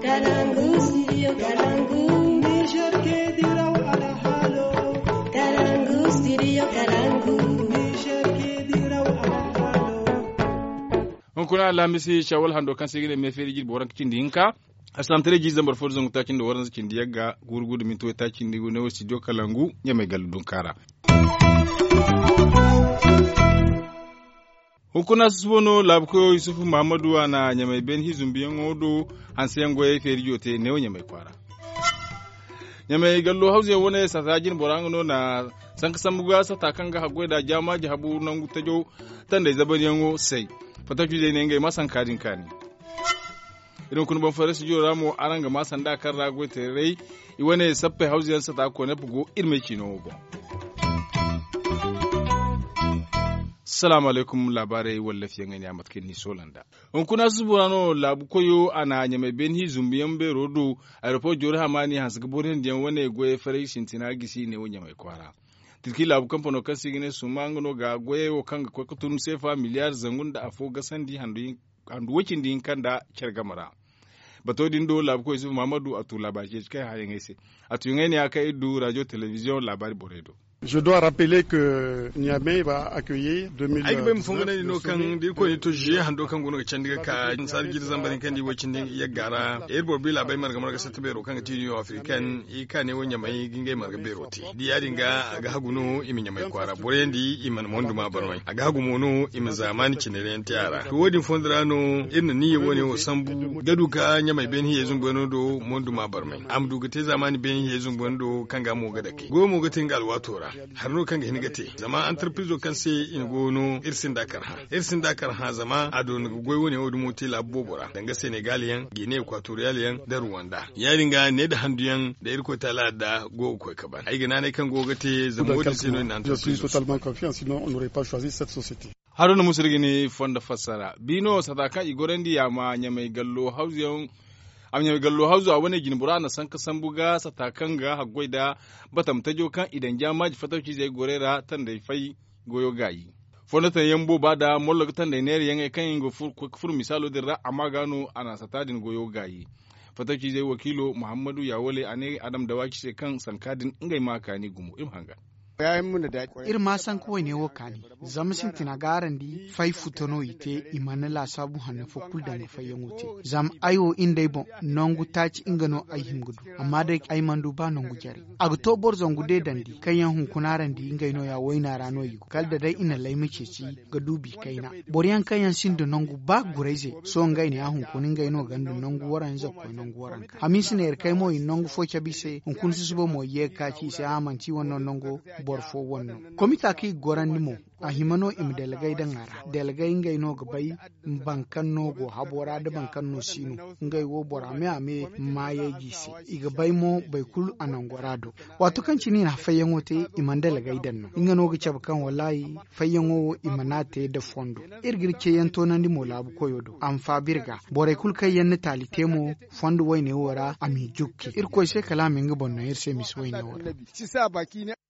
Kalangu, studio Kalangu. Niger ke diraw ala halo. Kalangu, studio Kalangu. Niger ke diraw ala halo. On kuna lamisi shawal hando kan sigile me feri jil boran kicin dinka. Aslam tere jiz zambar forzon takin da waran cikin diyaga gurgudu min to takin digo ne studio Kalangu nyame galudun kara. Hukuna subono labko Yusufu Muhammadu ana nyame ben hizumbiyan odo hansen goye feri jote ne nyame kwara. Nyame gallo hauze wone satajin borangno na sankasamuga satakanga hagweda jama jahabu nangu tajo tanda zabaniyango sai. Fataki je ne ngai masan kadin kani. Idan kun ban fara su jira mu aranga masan da kan rago tere iwane sappe hauziyan sa ta ko ne bugo irme kino go. Assalamu alaikum labarai wallafi ngani a matkin ni solanda. On kuna su burano labu koyo ana nyame benhi zumbiyan be rodo aeroport jore hamani hasga boren diyan wane goye fare shintina gisi ne wonya mai kwara. Tilki labu kamfano kasi gine sumangno ga goye wo kanga ko kutun sefa miliyar zangun da afo gasandi handu wakin din kanda kyargamara. Bato dindo labu ko Yusuf Muhammadu atu labaje kai hayen ese. Atu ngene aka idu radio television labari boredo. Je dois rappeler que Niamey va accueillir 2000. Ai ben fungana ni no kan di ko ni to je hando kan gono can diga ka sargi da zambarin kan di wacin din ya gara airport bila bai marga marga sata bero kan ti Union African i ka ne wonya mai gingai marga bero ti di ya dinga ga haguno iminya mai kwara borendi iman mondu ma barmai aga hagumono imin zamani cinere yara to wodin fondrano irin ni woni o sambu gadu ka nya mai ben hiye zumbono do mondu ma barmai amdu gate zamani ben hiye zumbono do kan ga mo ga dake go mo ga tingal watora har no kan ga hinigate zama entreprise kan sai in gono irsin dakar ha zama ado ne goyo ne odu moti labobora danga Senegalian Guinea Equatorialian da Rwanda ya dinga ne da handuyan da irko tala da go ko kaban ai gina ne kan gogate zama wodi sino nan je suis totalement confiant sinon on n'aurait pas choisi cette société. Haruna Musirgini fonda fassara bino sadaka igorendi ya ma nyamai gallo hauziyan amnya gallo hauzu a wani ginbura na sanka sambuga satakan ga hagwaida batam tajo kan idan jamaji fatauci zai gorera tan da fai goyo gayi fondatan yambo bada mollo tan da ne yan kan yin fur misalo dirra amma gano ana satadin goyo gayi fatauci zai wakilo Muhammadu Yawole ane Adam Dawaki sai kan sankadin ingai maka ni gumu hanga irma san kawai ne wakani zama sin tina garan di fai futono ite imana la sabu hanne fo kulda ne fai yangote zam ayo indai bon nongu taci ingano ay himgudu amma dai ay mandu ba nongu jari october zongu de dandi kayan hun kunaran di ingai no ya waina rano yi kalda dai ina lai mace ci ga dubi kaina boriyan kayan sin da nongu ba guraize so ngai ne ahun kunin ngai no gandu nongu waran zakko nongu waran ka hamisi ne kai mo nongu fo chabise hun kun subo mo ye ka ci sai amanci wannan nongu borfo wannan komita ki goran nimo a himano im delegai da ngara delegai ngai no gabai bankan no go habora da bankan no sino ngai wo bora me ame maye gisi iga bai mo bai kul anan gorado wato kan cini na fayan wote iman delegai dan no ingano ga cabkan wallahi fayan wo imanate da fondo irgirke yanto nan dimo labu koyodo am fa birga bore kul kai yan talite mo fondo wai ne wora ami jukki irko sai kalamin ga bonno irse mis wai ne wora Si sa baki ne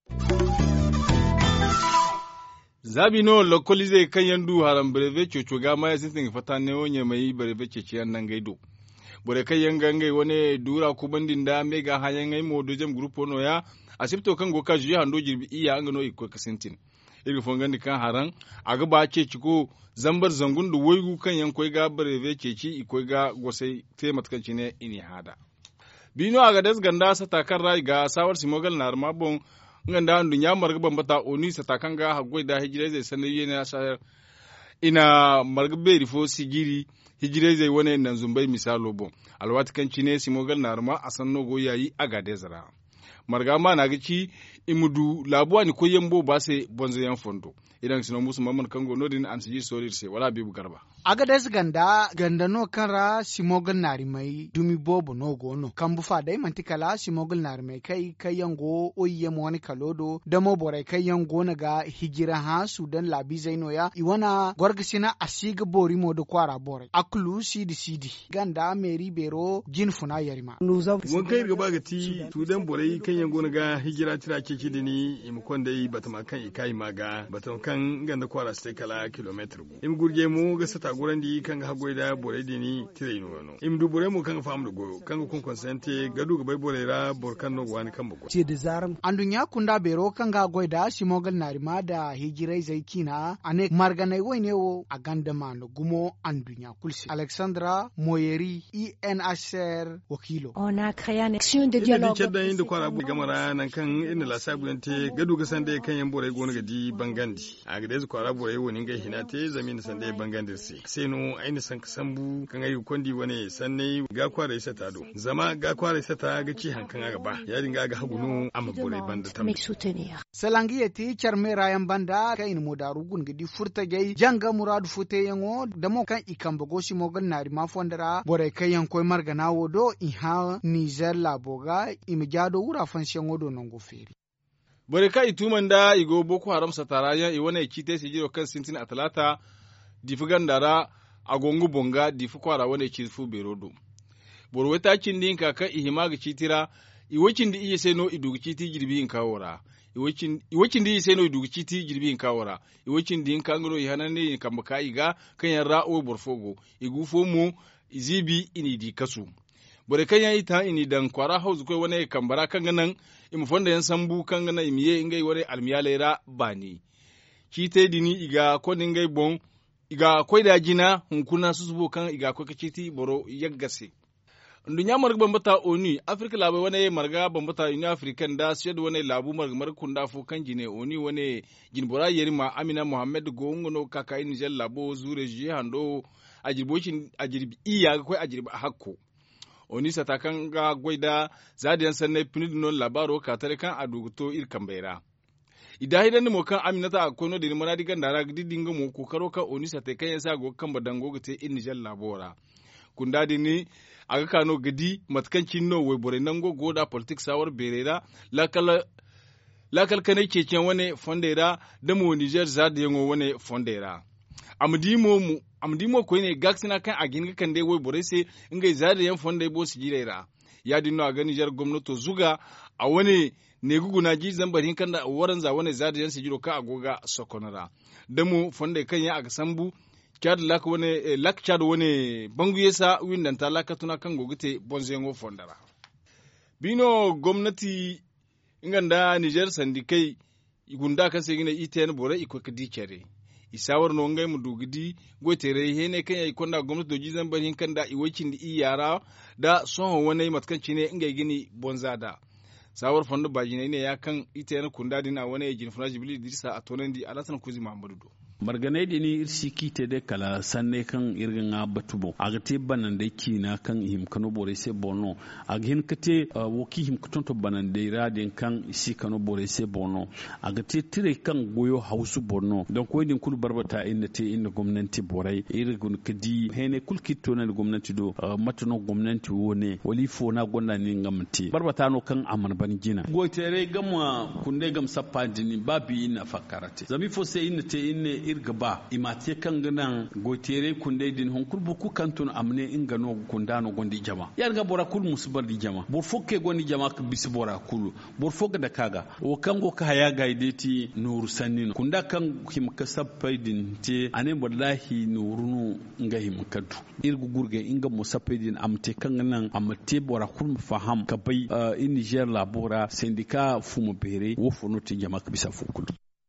Zabi no lokolize kan yandu haram breve chocho ga maya sintin fata ne onye mai breve cece nan gaido. Bore kai yanga ngai wone dura ku bandin da mega hayan ngai modo jam group no ya asipto kan go ka juya hando jirbi iya an gano iko kasintin. Iri fongan kan haran aga ba ce ciko zambar zangun da woigu kan yankoi ga breve cece iko ga gosai temat kan cine ini hada. Bino aga desganda sata kan rai ga sawar simogal na armabon nganda andu nyamar ga bambata oni satakan ga hagwai da hijira zai sanaye na shayar ina margbe rifo sigiri hijira zai wani nan zumbai misalo bon alwati kan cine simogal na arma asanno go yayi aga dezara marga ma na gici imudu labuwa ni koyembo ba se bonzo yan fondo idan sino musu mamman kango nodin an siji sorir se wala bibu garba aga des ganda no kanra simogal nari mai dumi bobo no gono kambu fa dai mantikala simogal nari mai kai yango oyiye mo wani kalodo damo borai kai yango na ga hijira ha sudan labi zaino ya iwana gorgisina asiga bori mo do kwara borai aklu sidi ganda meri bero jin funa yarima won kai ga bagati sudan borai kan yango na ga hijira tira ke kidini imkon dai batama kan ikai maga batama kan ganda kwara sai kala kilometer go im gurge mu ga sata ta guran di kan ha goida bore di ni tire no no im du bore mu kan fam du go kan kun consente gadu ga bai bore ra bor kan no wani kan bugo ce da zaram andunya kunda bero kan ga goida simogal narima da hijirai zaikina ane marganai woine wo a gandama no gumo andunya kulsi Alexandra Moyeri INHCR wakilo On a créé une action de dialogue. Ina da inda kwara bu gamara nan kan inda la sabu yante gadu ga sande kan yan bore gona ga di bangandi a ga dezu kwara bore woni ga hina te zamin sande bangandi sai no aini san kasambu kan ayi kondi wani sanne ga kwara isa ta do zama ga kwara isa ta ga ci hankan ga ba ya dinga ga hagunu amma bore banda tam Salangi yeti charme rayan banda ka in modaru gun gidi furta gai janga muradu fute yango damo kan ikambogo simogal nari mafondara bore kayan koy margana wodo iha Niger laboga imijado wura fanshen wodo nongo feri. Bore ka itumanda igo Boko Haram sataraya iwane kite sijiro kan sintin atalata difugandara agongu bonga difukwara wane chifu berodo. Bore weta chindin kaka ihimaga chitira iwachindi iye seno idugu chiti jirbi inkawora. Iwachindi iye seno idugu chiti jirbi inkawora. Iwachindi inkangro ihanane kambaka iga kanyara o borfogo. Igufo mu izibi inidi kasu. Bore kanya ita ini dan kwara hauzu koi wane kambara kanganan imufonda yan sambu kangana imiye ingai wane almiyalera bani. Kite dini iga koni ngai bon iga koi da jina hunkuna susubo kan iga koi kachiti boro yaggase. Ndunya marga bambata oni Afrika labe wane marga bambata Union African da siyad wane labu marga kunda fo kan jine oni wane jinbora yerima Amina Mohammed gongono kaka Niger labo zure jihando ajirbi iya koi ajirbi hakko. Oni satakan ga gwaida zadiyan sanai pinidino labaro katare kan aduguto irkan baira. Ida hidan mo kan aminata akono de mana diga ndara gidinga mo kokaro ka oni satakan yasa go kan badango gite Niger labora. Kunda dini aga kano gidi matkancin no we bore nango goda politics sawar berera lakal kane keken wane fondera da mo Niger zadiyan wane fondera. Amdimo ko ne gaksina kan agin kan dai wai bore sai ingai zari yan fonda bo su jirera ya dinno a gani jar gwamnato zuga a wani ne guguna ji zambarin kan da waran za wani zari yan su jiro ka agoga sokonara da mu fonda kan ya aga sambu chad lak wani lak chad wani bangu yesa windan ta lakatuna kan gogite bonzengo fondara bino gwamnati inganda Niger sandikai gunda kan sai gina iten bore iko kadi kere isawar no ngai mu dugidi gotere hene kan yayi konda gwamnati doji zan bari kan da iwacin da iyara da son wani matkanci ne inga gini bonzada sawar fandu bajine ne ya kan ita yana kunda dina wani ejin funaji bili dirisa a tonan di alatan kuzi Muhammadu do marganai da ni irsi kite de kala sanne kan irgin a batubo aga te banan da kina kan him kano bore se bono aga hin kate woki him kutonto banan da radin kan isi kano bore se bono aga te tire kan goyo hausu bono don ko din kul barbata inda te inda gwamnati borai irgun kadi hene kul kitto na gwamnati do matuno gwamnati wone wali fo na gonna ni ngamti barbata no kan aman ban gina goitere gamma kunde gam sappa dini babi ina fakarate zami fo se inda te inne irga ba imate kan ganan goitere kunde din hon kurbu ku kantun amne ingano kundano gondi jama yarga bora kul musbar di jama bor fokke gondi jama ka bisbora kul bor fokka da kaga o kango ka haya gaideti nur sannin kunda kan him ka sappai din te ane wallahi nurunu nga him kadu irgu gurge inga musappai din amte kan nan amte bora kul faham ka bai in Niger labora sindika fumu bere wo fonuti jama ka bisa fukul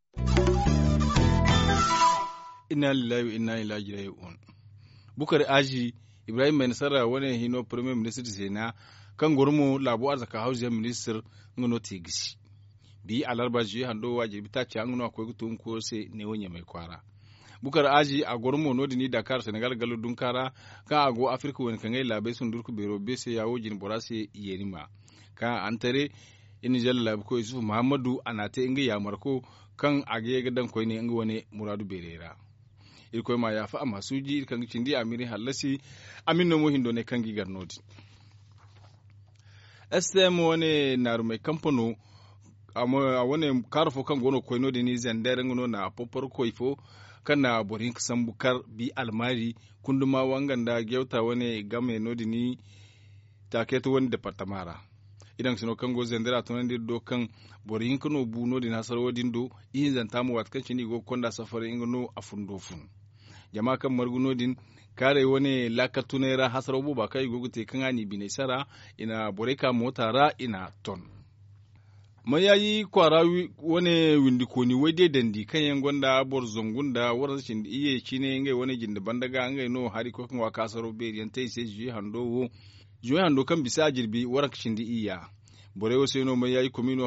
inna lillahi wa inna ilaihi raji'un Bukar Aji Ibrahim Mai Nasara wani hino premier minister sena kan gurmu labu arzaka house minister ngono tigisi bi alarba ji hando wajibi ta ci ngono akwai gutum ko se ne wonye mai kwara Bukar Aji a gurmu no dini Dakar Senegal galu dunkara ka ago Africa wani kan labai sun durku bero be se yawo jin borase yerima ka antare in jalla ko Yusuf Muhammadu anate inga ya marko kan age gadan ko ne inga wani muradu berera irkoy ma ya fa amma suji kan cindi amiri halasi aminno mo hindo ne kan gigar nodi SM wone naru mai kamfano a wone karfo kan gono koy nodi ni zandere ngono na popor koyfo kana borin kasan bukar bi almari kunduma wanganda gewta wone game nodi ni taketo woni departamara idan sino kan go zandera to nan do kan borin kano bu nodi na sarwodin do in zanta mu wat kan cini go konda safari ngono afundo fun jama kan margunodin kare wani lakatunera hasarobo ba kai gogute kan ani binesara ina boreka motara ina ton mayayi kwara wani windikoni wade dandi kan yan gwanda bor zongunda warashin iye chine ngai wani jinda bandaga ngai no hari ko kan wa kasaro beriyan tai sai ji hando kan bisa jirbi warakishin di iya bore wasu no mayayi komino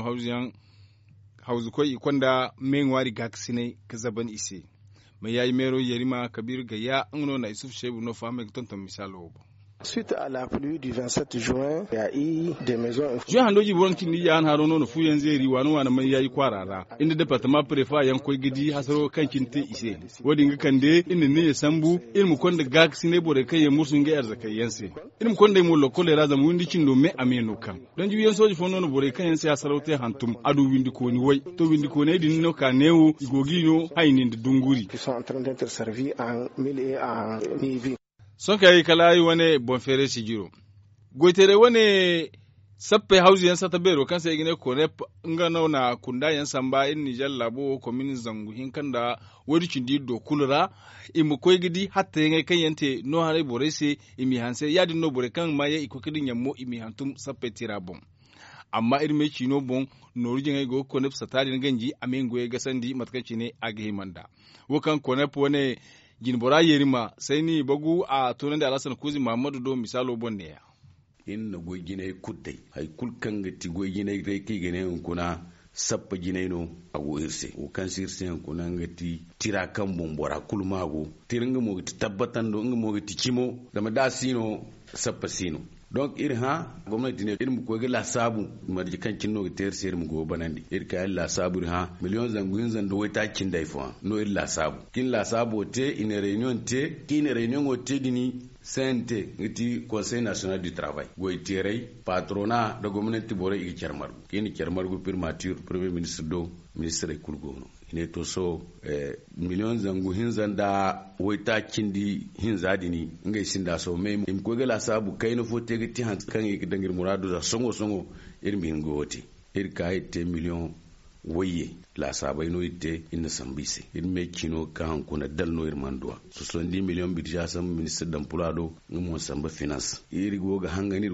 hauzu ko ikwanda menwari gaksine kazaban ise mayayi mero yerima kabir gaya ngono na isuf shebu no fame tonton misalo Suite à la pluie du 27 juin, il y a eu des maisons. Juin handoji burankin ni yan harono no fuyen zeri wanu wana mai yayi kwarara inda departement prefa yan koy gidi hasaro kankin te ise wodi nga kande inda ne sambu ilmu konda gaksi ne bore kai musu nga arzakai yanse ilmu konda mo lokole razam windi cindo me ameno kan don ji yan soji fono no bore kai yanse hasaro te hantum adu windi ko ni wai to windi ko ne din no ka newu igogino haynin de dunguri qui sont en train d'être servis en mille et en nivi. Son kai kalayi wane bonfere sigiro goitere wane sappe hausi yan sata bero kan sai gine kone ngano na kunda yan samba in Niger labo commune zangu hinkanda wodi cindi do kulura imu koy gidi hatta yan kan yante no hare borese imi hanse yadi no bore kan maye ikokidin yammo imi hantum sappe tirabon amma irme chino bon noru jinga go konep satari nganji amengo ye gasandi matkaci ne agihimanda wokan konep wane jinbora yerima sai ni bagu a tunan da alasan kuzi Muhammadu do misalo bonne ya inna goy ginay kuddai hay kulkan gati goy ginay dai ki gine kuna sappa ginay no ago irse o kan sirse kuna ngati tira kan bombora kulmago tiringa mo tabbatan do ngo gati kimo dama da sino sappa sino donc ha gwamnati ne irin ko ga la sabu marji kan kinno ter ser mu go banandi ka la sabu ha million zanguin zan do wata kin dai fa no la sabu kin la sabu te ine réunion te kin réunion o te dini sente ngiti conseil national du travail goy terey patronat da gwamnati bore igi kermar kin kermar go primature premier ministre do ministre kulgono ne to so million zangu hinzan da waita kindi hinzadi ni ngai sinda so me im ko gala sabu kayno fo tege ti han kan yi dangir muradu da songo irmi ngoti irka ite million waye la sabai no ite inna sambise irme kino kan kuna dalno irmandwa so 70 million budget sam ministre d'emploi ngumo samba finance iri goga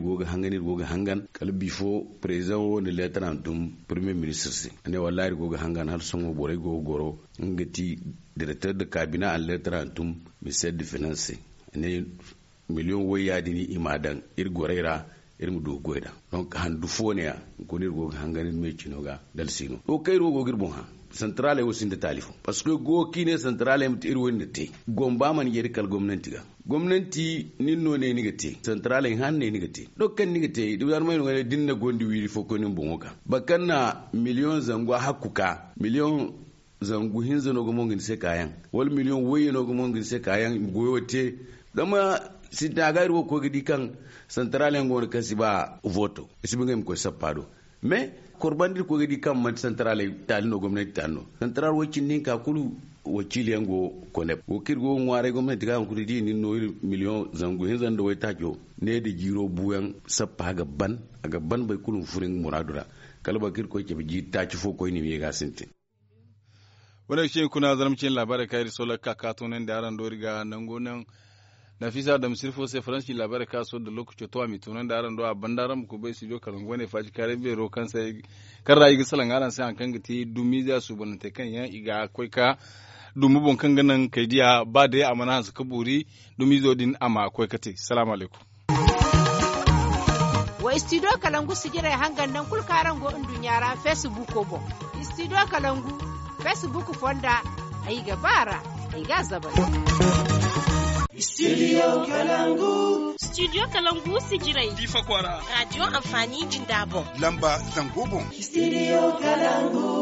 hangan kalbi fo president wo ne letrantum premier ministre si ne wallahi goga hangan hal songo bore go goro ngati directeur de cabinet en letrantum ministre de finance ne million waya dini imadan ir goreira irmu do goida donc handu fonia ko nir go hanganin me kinoga dal sino o kayro go girbon ha centrale wo sinde talifo parce que go kine centrale am tir wonde te gomba man yeri kal gomnanti ninno ne ni gate centrale hanne ni gate dokkan ni gate dudar may ngale dinna gondi wiri foko nin bongoka bakanna million zangwa hakuka million zangu hinzano go mongin se kayan wal million wayeno go mongin se kayan goyote dama sita gairu ko gidi kan centrale ngor kasi ba voto isibingem ko sapado mais korbandir ko gidi kam man centrale talno gomnati talno central wocin nin ka kulu wocili ngo konep wo kirgo ngware gomnati ga ko di ni no million zangu hinzan do waytajo ne de jiro buyan sappa ga ban bay kulum furing muradura kalba kirko ke bi ta ci fo ko ni mi ga sinti wala shi kuna zaramcin labarai kai solar kakato nan da aran doriga nan gonan Nafisa da Musirfo sai Faransi labarai kaso da lokaci to ami tunan da aran do a bandaran ku bai sijo kalango ne faji kare bero kan sai kan rayi ga salan aran sai an kan gati dumi za su bonante kan yan iga koi ka dumu bon kan ganan kai dia ba da ya amana su kaburi dumi zo din ama koi kate assalamu alaikum wa studio kalangu sigira hangan nan kul karan go indun yara Facebook ko bo studio kalangu Facebook fonda ai gabara ai ga zaban Studio Kalangu. Studio Kalangu sigirai. Difa kwara. Radio amfani jindabo. Lamba zangobon. Studio Kalangu.